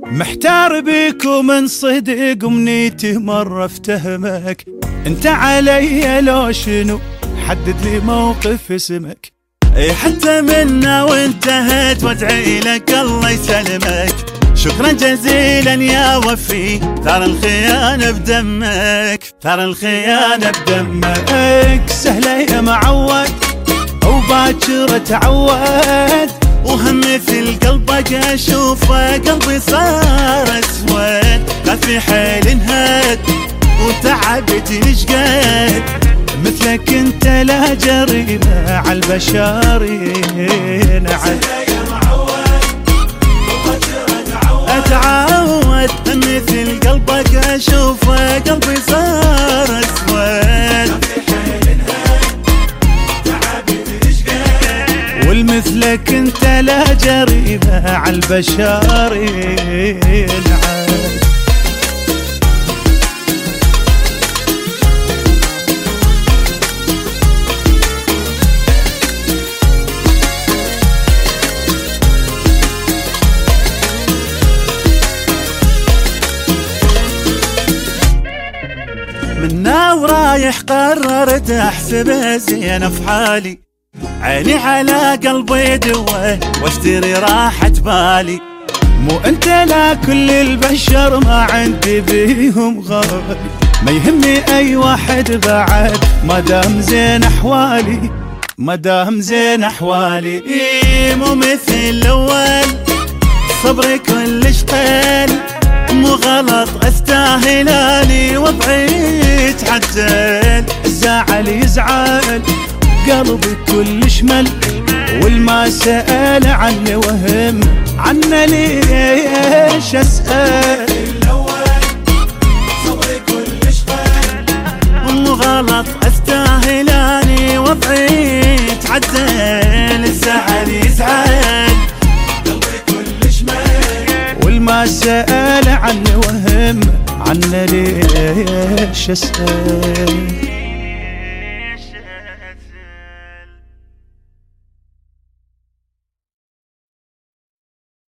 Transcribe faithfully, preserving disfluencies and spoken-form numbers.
محتار بيك ومن صدق امنيتي مرة افتهمك. انت علي لو شنو حدد لي موقف اسمك. اي حتى منا وانتهت وادعي لك الله يسلمك. شكرا جزيلا يا وفي، ترى الخيانة بدمك، ترى الخيانة بدمك. سهلة يا معود وباكر اتعود، وهم مثل قلبك اشوفه قلبي صار اسود. لا في حيل انهد وتعبت نشقد، مثلك انت لا جريمة عالبشر ينعد. اتعود مثل قلبك اشوفه قلبي صار اسود. والمثلك انت لا جريمة عالبشر ينعد. منا ورايح قررت احسب زين في حالي، عيني على قلبي دوه واشتري راحة بالي. مو انت لا كل البشر ما عندي بيهم غالي، ما يهمني اي واحد بعد ما دام زين احوالي، ما دام زين احوالي. مو مثل الاول صبري كلش قل، مو غلط استاهل اني وضعي يتعدل. الزعل يزعل قلبي كلش مل، والما سأل عني وهم عنه ليش اسأل. الاول صبري كلش قل، مو غلط استاهل اني وضعي يتعدل. الزعل يزعل قلبي كلش مل، والما سأل عني وهم عنه ليش اسأل.